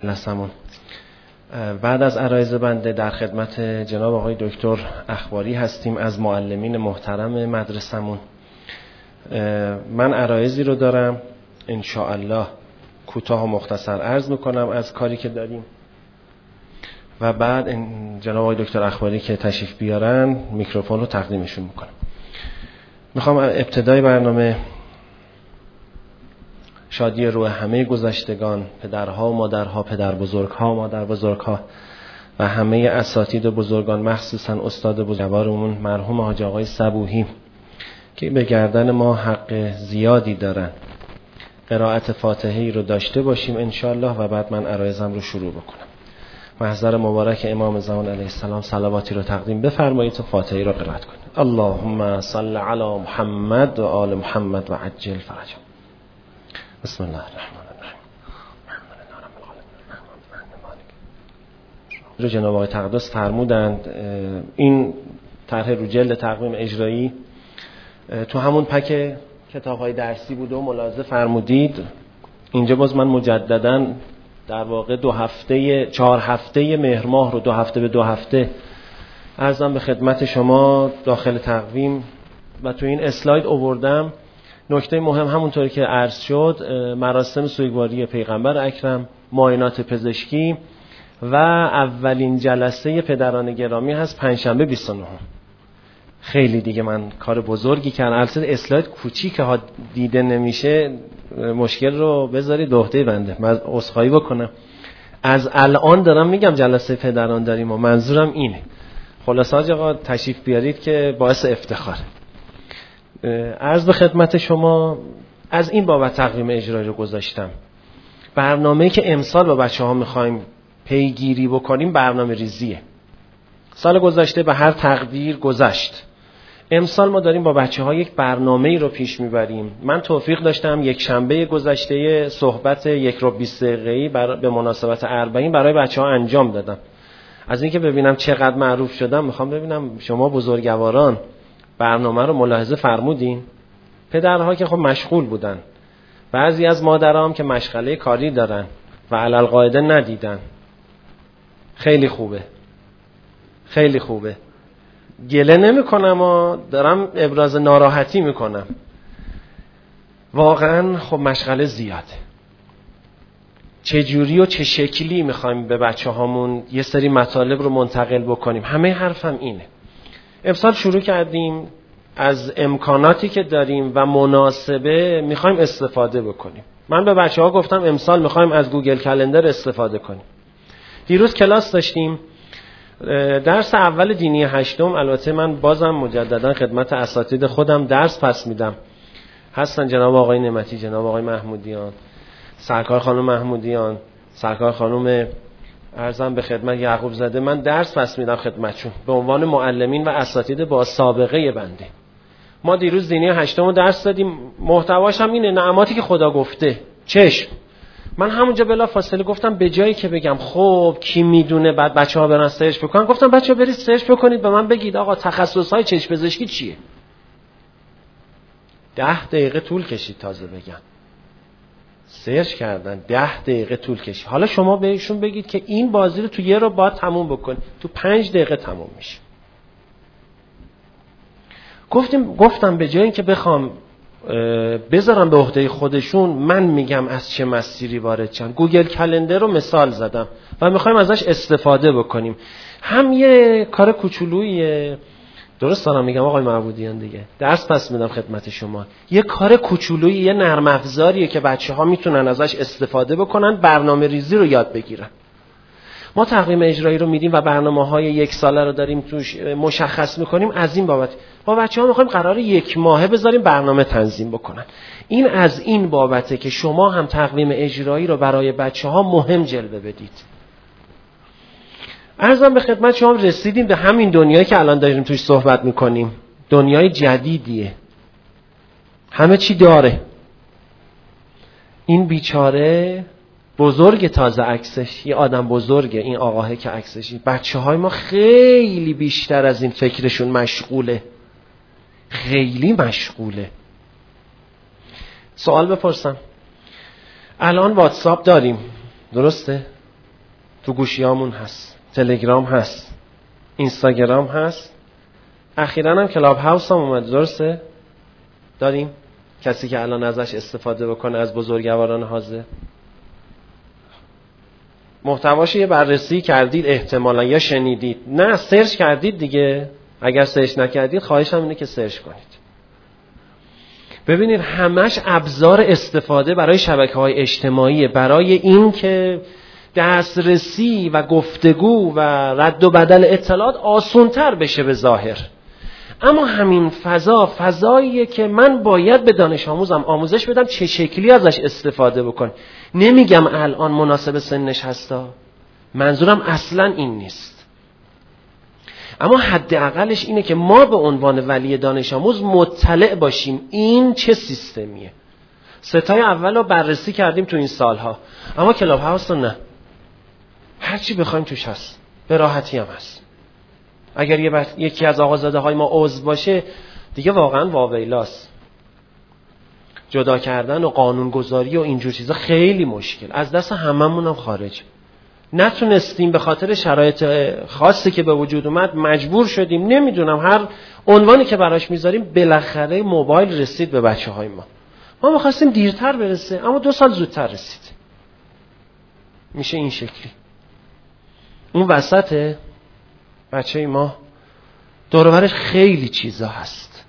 لسمون. بعد از عرایض بنده در خدمت جناب آقای دکتر اخباری هستیم از معلمین محترم مدرسمون. من عرایضی رو دارم ان شاء الله کوتاه و مختصر عرض میکنم از کاری که داریم و بعد جناب آقای دکتر اخباری که تشریف بیارن میکروفون رو تقدیمشون میکنم. میخوام ابتدای برنامه شادی روح همه گذشتگان، پدرها و مادرها، پدر بزرگها و مادر بزرگها و همه اساتید و بزرگان، مخصوصا استاد بزرگوارمون مرحوم حاج آقای صبوحی که به گردن ما حق زیادی دارن. قرائت فاتحه‌ای رو داشته باشیم انشالله و بعد من عرایضم رو شروع بکنم. محضر مبارک امام زمان علیه السلام صلواتی رو تقدیم بفرمایید و فاتحه‌ای رو قرائت کنید. اللهم صل علی محمد و آل محمد و عجل فرجهم. بسم الله الرحمن الرحیم. رو جناب آقای تقدس فرمودند این طرح رو جلد تقویم اجرایی تو همون پک کتاب‌های درسی بود و ملاحظه فرمودید. اینجا باز من مجدداً در واقع 4 هفته مهر ماه رو 2 هفته به 2 هفته عرضم به خدمت شما داخل تقویم و تو این اسلاید آوردم. نکته مهم همونطوری که عرض شد مراسم سوگواری پیغمبر اکرم، معاینات پزشکی و اولین جلسه پدران گرامی هست پنجشنبه 29. خیلی دیگه من کار بزرگی کردم. البته اسلاید کوچیکه ها دیده نمیشه، مشکل رو بذارید به عهده بنده. من عذرخواهی بکنم. از الان دارم میگم جلسه پدران داریم و منظورم اینه. خلاص حاج آقا تشریف بیارید که باعث افتخاره. عرض به خدمت شما از این بابت تقویم اجرایی رو گذاشتم. برنامه‌ای که امسال با بچه‌ها می‌خوایم پیگیری بکنیم برنامه ریزیه. سال گذشته به هر تقدیر گذشت. امسال ما داریم با بچه‌ها یک برنامه‌ای رو پیش میبریم. من توفیق داشتم یک شنبه گذشته صحبت 1 رو 20 دقیقه‌ای به مناسبت 40 برای بچه‌ها انجام دادم. از اینکه ببینم چقدر معروف شدم میخوام ببینم شما بزرگواران برنامه رو ملاحظه فرمودین؟ پدرها که خب مشغول بودن، بعضی از مادرام که مشغله کاری دارن و علل قاعده ندیدن. خیلی خوبه، خیلی خوبه. گله نمی کنم و دارم ابراز ناراحتی میکنم. واقعا خب مشغله زیاده. چه جوری و چه شکلی میخوایم به بچه هامون یه سری مطالب رو منتقل بکنیم؟ همه حرفم اینه. امسال شروع کردیم از امکاناتی که داریم و مناسبه میخوایم استفاده بکنیم. من به بچه ها گفتم امسال میخوایم از گوگل کلندر استفاده کنیم. دیروز کلاس داشتیم، درس اول دینی 8م. البته من بازم مجددا خدمت اساتید خودم درس پس میدم. هستن جناب آقای نعمتی، جناب آقای محمودیان، سرکار خانم محمودیان، سرکار خانم عرضم به خدمت یعقوب زاده. من درس پس میدم خدمتشون به عنوان معلمین و اساتید با سابقه بنده. ما دیروز دینی 8م درس دادیم. محتواش هم اینه، نعماتی که خدا گفته. چشم. من همونجا بلا فاصله گفتم به جایی که بگم خب کی میدونه بعد بچه‌ها برن سرچ بکنن، گفتم بچه‌ها برید سرچ بکنید به من بگید آقا تخصص‌های چشم پزشکی چیه. 10 دقیقه طول کشید تازه بگن. سرچ کردن 10 دقیقه طول کشید. حالا شما بهشون بگید که این بازی رو تو 1 رو باید تموم بکنید، تو 5 دقیقه تموم میشه. گفتم به جای اینکه بخوام بذارم به عهده خودشون، من میگم از چه مسیری وارد شن. گوگل کلندر رو مثال زدم و میخوایم ازش استفاده بکنیم. هم یه کار کوچولوییه، درست دارم میگم آقای معبودیان دیگه، درس پس میدم خدمت شما. یه کار کوچولویی، یه نرم افزاریه که بچه‌ها میتونن ازش استفاده بکنن، برنامه ریزی رو یاد بگیرن. ما تقویم اجرایی رو میدیم و برنامه‌های 1 ساله رو داریم توش مشخص میکنیم. از این بابت با بچه‌ها میخوایم قراره 1 ماهه بذاریم برنامه تنظیم بکنن. این از این بابته که شما هم تقویم اجرایی رو برای بچه‌ها مهم جلوه بدید. عرضم به خدمت شما رسیدیم به همین دنیایی که الان داریم توش صحبت میکنیم. دنیای جدیدیه، همه چی داره. این بیچاره بزرگ، تازه عکسش یه آدم بزرگه، این آقاهه که عکسشی. بچه‌های ما خیلی بیشتر از این فکرشون مشغوله، خیلی مشغوله. سوال بپرسم، الان واتساپ داریم درسته؟ تو گوشیامون هست، تلگرام هست، اینستاگرام هست، اخیراً هم کلاب هاوس هم اومد. درسته؟ داریم کسی که الان ازش استفاده بکنه از بزرگواران حاضر. محتواش یه بررسی کردید احتمالا یا شنیدید، نه سرچ کردید دیگه. اگر سرچ نکردید خواهشم اینه که سرچ کنید. ببینید همش ابزار استفاده برای شبکه‌های اجتماعی، برای این که دسترسی و گفتگو و رد و بدل اطلاعات آسان‌تر بشه به ظاهر. اما همین فضاییه که من باید به دانش آموزم آموزش بدم چه شکلی ازش استفاده بکن. نمیگم الان مناسب سنش هستا، منظورم اصلا این نیست. اما حداقلش اینه که ما به عنوان ولی دانش آموز مطلع باشیم این چه سیستمیه. ستای اول رو بررسی کردیم تو این سالها، اما کلاب هاوس رو نه. هرچی بخوایم توش هست، به راحتی هم هست. اگر یکی از آقازاده های ما عضو باشه دیگه واقعا واویلاست. جدا کردن و قانونگذاری و اینجور چیزا خیلی مشکل، از دست هممون هم خارج. نتونستیم به خاطر شرایط خاصی که به وجود اومد، مجبور شدیم. نمیدونم هر عنوانی که براش میذاریم بالاخره موبایل رسید به بچه های ما. ما میخواستیم دیرتر برسه اما 2 سال زودتر رسید. میشه این شکلی. اون وسط بچه ما دور و برش خیلی چیزا هست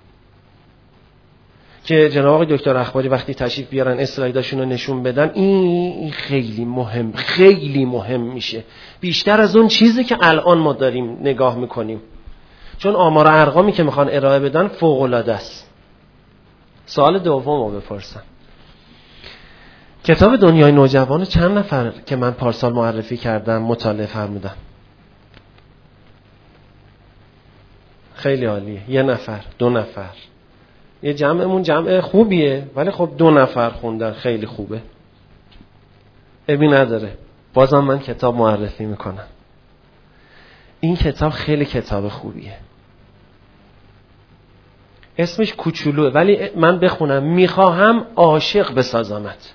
که جناب آقای دکتر اخباری وقتی تشریف بیارن اسلایداشون رو نشون بدن، این خیلی مهم میشه، بیشتر از اون چیزی که الان ما داریم نگاه میکنیم. چون آمار و ارقامی که میخوان ارائه بدن فوق العاده است. سوال دوم رو بپرسم. کتاب دنیای نوجوان چند نفر که من پارسال معرفی کردم مطالعه فرمودن؟ خیلی عالیه. 1 نفر، 2 نفر. یه جمعمون جمع خوبیه، ولی خب 2 نفر خوندن خیلی خوبه. ابی نداره، بازم من کتاب معرفی میکنم. این کتاب خیلی کتاب خوبیه. اسمش کوچولوه ولی من بخونم. میخواهم عاشق بسازمت.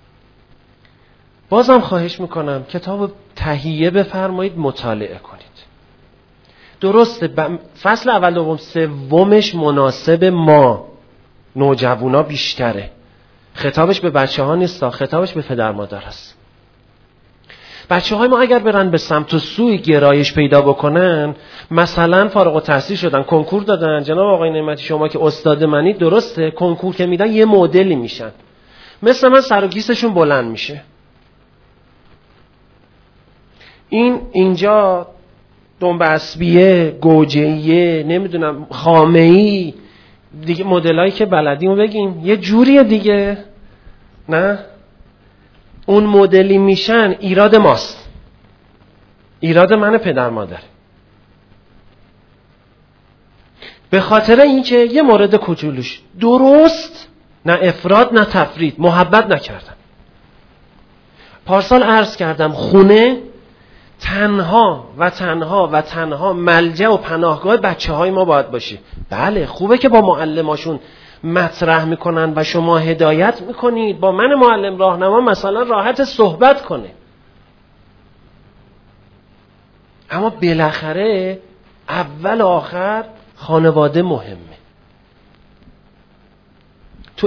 بازم خواهش میکنم کتاب تهیه بفرمایید، مطالعه کنید. درسته فصل اول دوم سومش مناسب ما نوجوانا بیشتره. خطابش به بچه ها نیست، خطابش به پدر مادر هست. بچه های ما اگر برن به سمت و سوی گرایش پیدا بکنن، مثلا فارغ التحصیل شدن، کنکور دادن، جناب آقای نعمتی شما که استاد منی، درسته کنکور که میدن یه مدلی میشن، مثل من سر و گیسشون بلند میشه. اینجا دنبه اسبیه، گوجهیه، نمیدونم خامه‌ای دیگه، مدلایی که بلدیمو بگیم یه جوریه دیگه، نه اون مدلی میشن. ایراد ماست، ایراد من پدر مادر. به خاطر اینکه یه مورد کوچولوش درست، نه افراط نه تفرید، محبت نکردم. پارسال عرض کردم خونه تنها ملجأ و پناهگاه بچه های ما باید باشه. بله خوبه که با معلماشون مطرح میکنن و شما هدایت میکنید، با من معلم راهنما مثلا راحت صحبت کنه، اما بالاخره اول آخر خانواده مهمه. تو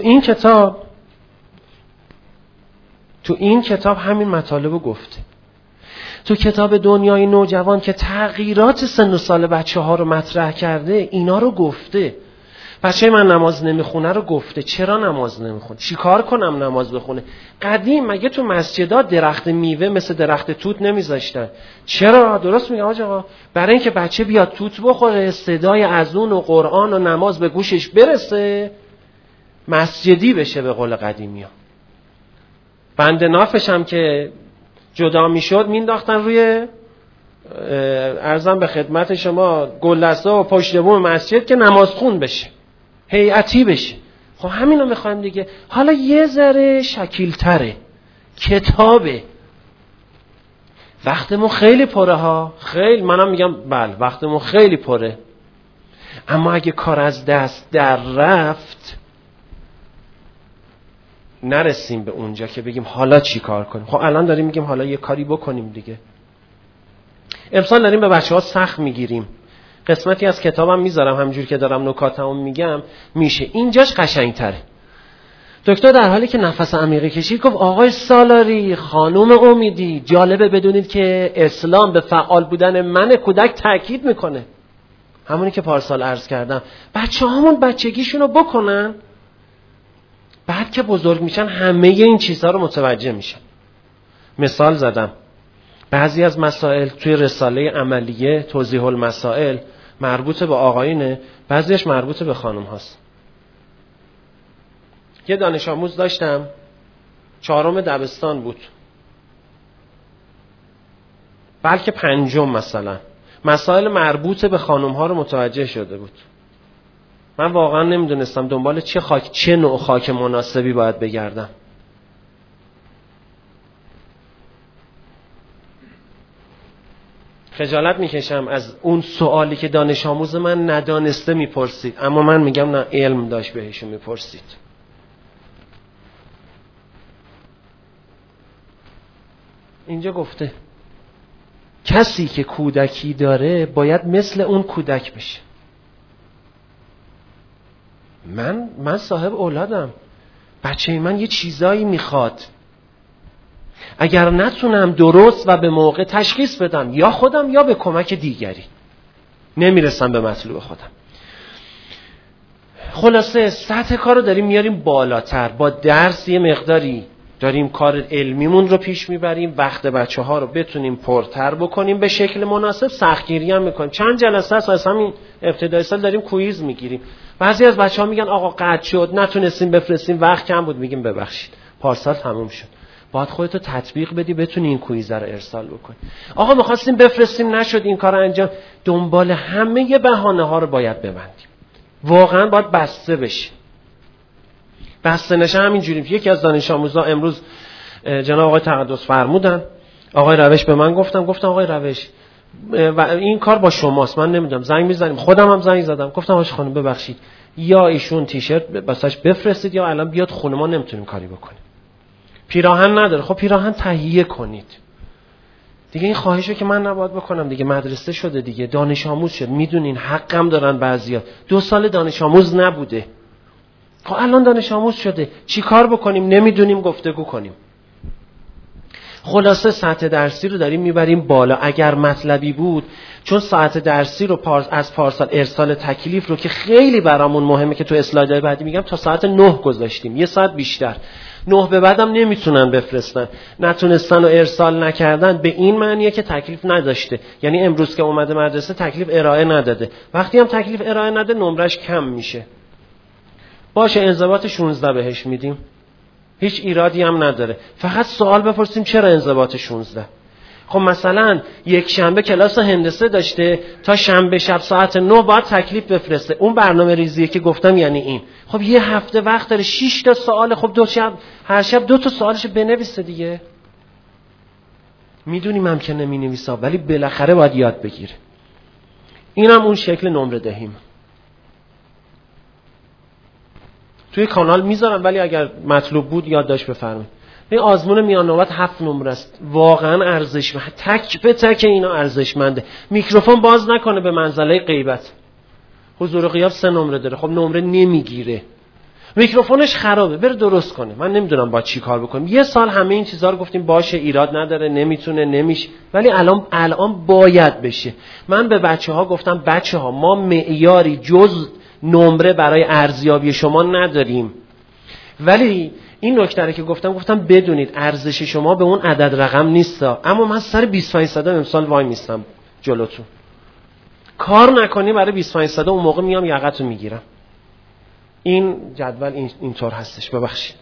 این کتاب همین مطالب رو گفته. تو کتاب دنیای نوجوان که تغییرات سن و سال بچه ها رو مطرح کرده، اینا رو گفته. بچه من نماز نمیخونه رو گفته. چرا نماز نمیخونه؟ چی کار کنم نماز بخونه؟ قدیم مگه تو مسجدها درخت میوه مثل درخت توت نمیذاشتن؟ چرا؟ درست میگه آقا، برای اینکه بچه بیاد توت بخوره، صدای اذان و قرآن و نماز به گوشش برسه، مسجدی بشه به قول قدیمی ها. بند نافش هم که جدا میشد مینداختن روی عرضم به خدمت شما گلدسته و پشت بوم مسجد که نمازخون بشه، هیئتی بشه. خب همینو میخوایم دیگه. حالا یه ذره شکیل تره، کتابه. وقتمون خیلی پره ها، خیلی، منم میگم بله وقتمون خیلی پره، اما اگه کار از دست در رفت نرسیم به اونجا که بگیم حالا چی کار کنیم. خب الان داریم میگیم حالا یه کاری بکنیم دیگه. امسال داریم به بچه‌ها سخت میگیریم. قسمتی از کتابم میذارم همونجور که دارم نکاتمو میگم میشه. اینجاش قشنگ‌تره. دکتر در حالی که نفس عمیقی کشید گفت آقای سالاری، خانم امیدی، جالبه بدونید که اسلام به فعال بودن من کودک تاکید میکنه. همونی که پارسال عرض کردم، بچه‌هامون بچگیشونو بکنن، بعد که بزرگ میشن همه این چیزها رو متوجه میشن. مثال زدم، بعضی از مسائل توی رساله عملیه توضیح المسائل مربوط به آقایونه، بعضیش مربوط به خانم هاست. یه دانش آموز داشتم 4م دبستان بود، بلکه 5م مثلا، مسائل مربوط به خانم ها رو متوجه شده بود. من واقعا نمیدونستم دنبال چه نوع خاک مناسبی باید بگردم. خجالت میکشم از اون سوالی که دانش آموز من ندانسته میپرسید، اما من میگم نه، علم داشت بهشون میپرسید. اینجا گفته کسی که کودکی داره باید مثل اون کودک بشه. من صاحب اولادم، بچه من یه چیزایی میخواد، اگر نتونم درست و به موقع تشخیص بدم، یا خودم یا به کمک دیگری، نمیرسم به مطلوب خودم. خلاصه سطح کار رو داریم میاریم بالاتر، با درس یه مقداری داریم کار علمیمون رو پیش میبریم، وقت بچه ها رو بتونیم پرتر بکنیم به شکل مناسب، سختگیری هم میکنیم. چند جلسه از همین ابتدای سال داریم کویز میگیریم. بعضی از بچه ها میگن آقا قطع شد، نتونستیم بفرستیم، وقت کم بود. میگیم ببخشید، پارسال تموم شد، باید خودتو تطبیق بدی بتونی این کویز رو ارسال بکنی. آقا می‌خواستیم بفرستیم نشد، این کار انجام. دنبال همه بهانه ها رو باید ببندیم. واقعا باید بسته بشه. بسته نشه همینجوری. یکی از دانش آموزا امروز جناب آقای تقدس فرمودن، آقای روش به من گفتم آقای روش و این کار با شماست، من نمیدونم، زنگ میزنیم. خودم هم زنگ زدم، گفتم آقای خانم ببخشید، یا ایشون تیشرت بساش بفرستید یا الان بیاد خونه، ما نمیتونیم کاری بکنیم. پیراهن نداره، خب پیراهن تهیه کنید دیگه. این خواهشو که من نباید بکنم دیگه، مدرسه شده دیگه، دانش آموز شد، میدونین حقم دارن بعضیا. 2 سال دانش آموز نبوده، خب الان دانش آموز شده، چی کار بکنیم نمیدونیم، گفتگو کنیم. خلاصه سطح درسی رو داریم میبریم بالا. اگر مطلبی بود، چون ساعت درسی رو از پارسال ارسال تکلیف رو که خیلی برامون مهمه که تو اسلایدهای بعدی میگم، تا ساعت 9 گذاشتیم، 1 ساعت بیشتر. 9 به بعدم نمیتونن بفرستن، نتونستن و ارسال نکردن، به این معنیه که تکلیف نداشته. یعنی امروز که اومده مدرسه تکلیف ارائه نداده. وقتی هم تکلیف ارائه نده نمرش کم میشه. باشه، انضباط 16 بهش میدیم، هیچ ایرادی هم نداره. فقط سوال بپرسیم چرا انضباط 16؟ خب مثلا یک شنبه کلاس هندسه داشته، تا شنبه شب ساعت 9 باید تکلیف بفرسته. اون برنامه ریزیه که گفتم یعنی این. خب یه هفته وقت داره، 6 تا سوال. خب هر شب 2 تا سوالش بنویسه دیگه. میدونیم هم که نمینویسه، ولی بالاخره باید یاد بگیره. اینم اون شکل نمره دهیم. توی کانال میذارم، ولی اگر مطلوب بود یادداشت بفرمایید. این آزمون میان نوبت 7 نمره است. واقعا ارزشمند، تک به تک اینا ارزشمنده. میکروفون باز نکنه به منزله غیبت. حضور و غیاب 3 نمره داره، خب نمره نمیگیره. میکروفونش خرابه، بره درست کنه. من نمیدونم با چی کار بکنیم. 1 سال همه این چیزا رو گفتیم باشه، ایراد نداره، نمیتونه، نمیشه، ولی الان باید بشه. من به بچه‌ها گفتم بچه‌ها، ما معیاری جز نمره برای ارزیابی شما نداریم، ولی این نکته که گفتم بدونید ارزش شما به اون عدد رقم نیست. اما من سر 25% امسال وای میستم جلوتون. کار نکنی برای 25% اون موقع میام یقتو میگیرم. این جدول اینطور هستش. ببخشید.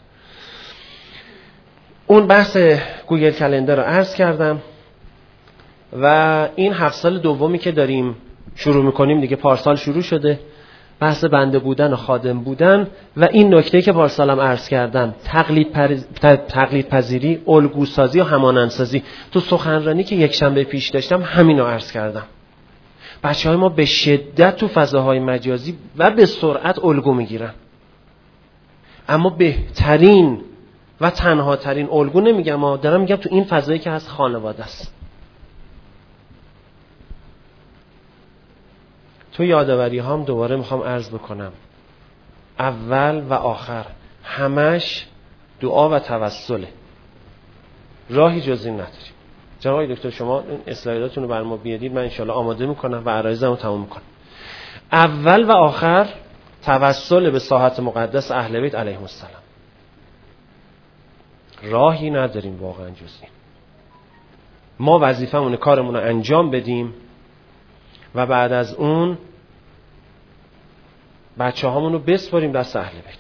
اون بحث گوگل کلندر رو عرض کردم و این 7 سال دومی که داریم شروع میکنیم دیگه، پارسال شروع شده، بحث بنده بودن و خادم بودن و این نکته که پارسالم عرض کردم، تقلید پذیری، الگوسازی و همانندسازی. تو سخنرانی که یک شنبه پیش داشتم همینو عرض کردم. بچه‌های ما به شدت تو فضاهای مجازی و به سرعت الگو میگیرن، اما بهترین و تنها ترین الگو نمیگم، دارم میگم تو این فضایی که هست خانواده است. تو یادآوری هام دوباره میخوام عرض بکنم، اول و آخر همش دعا و توسله، راهی جز این نداریم. جناب آقای دکتر شما این اسلایداتون رو بر ما بیارید، من انشالله آماده میکنم و عرایزم رو تمام میکنم. اول و آخر توسل به ساحت مقدس اهل بیت علیهم السلام، راهی نداریم واقعا جز این. ما وظیفمونه کارمون رو انجام بدیم و بعد از اون بچه هامون رو بسپاریم دست اهل بیت.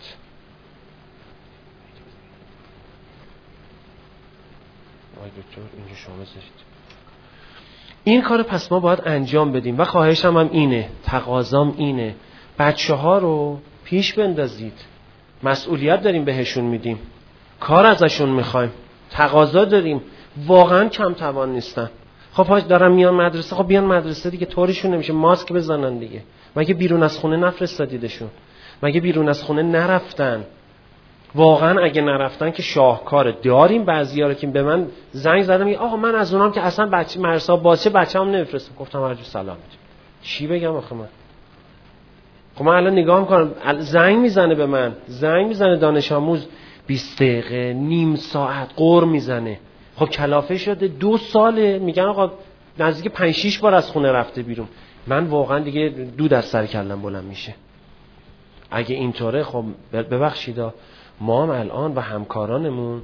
آقای دکتر اینجا شما بذارید. این کار پس ما باید انجام بدیم و خواهشم هم اینه، تقاضام اینه، بچه ها رو پیش بندازید. مسئولیت داریم بهشون میدیم، کار ازشون میخوایم، تقاضا داریم، واقعا کم توان نیستن. خب دارن میان مدرسه، خب بیان مدرسه دیگه، طوریشون نمیشه، ماسک بزنن دیگه. مگه بیرون از خونه نفرستادیدشون؟ مگه بیرون از خونه نرفتن؟ واقعا اگه نرفتن که شاهکاره. داریم بعضیا رو که به من زنگ زدن آقا من از اونام که اصلا بچه مرسا باشه بچه‌ام نمیفرستم. گفتم هرجور سلامت. چی بگم آخه من؟ خب من الان نگاه میکنم زنگ میزنه به من، زنگ میزنه دانش آموز 20 دقیقه نیم ساعت قر میزنه. خب کلافه شده 2 ساله میگن آقا نزدیک 5-6 بار از خونه رفته بیرون. من واقعا دیگه دود از سر کلم بلند میشه. اگه اینطوره خب ببخشید ما هم الان و همکارانمون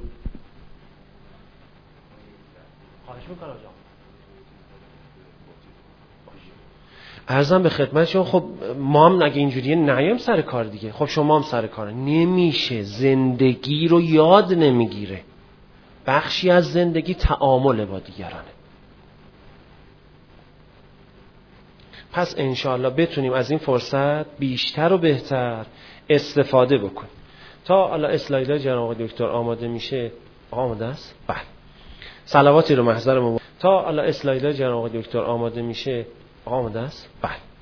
خواهش میکنم آقا عرضم به خدمتشون، خب ما هم اگه اینجوریه نیایم سر کار دیگه. خب شما هم سر کار نمیشه، زندگی رو یاد نمیگیره. بخشی از زندگی تعامل با دیگرانه. پس انشاءالله بتونیم از این فرصت بیشتر و بهتر استفاده بکنیم. تا حالا اسلایدهای جناب آقای دکتر آماده میشه. آماده است؟ بله. صلواتی رو محضر ما. تا حالا اسلایدهای جناب آقای دکتر آماده میشه. آماده است؟ بله.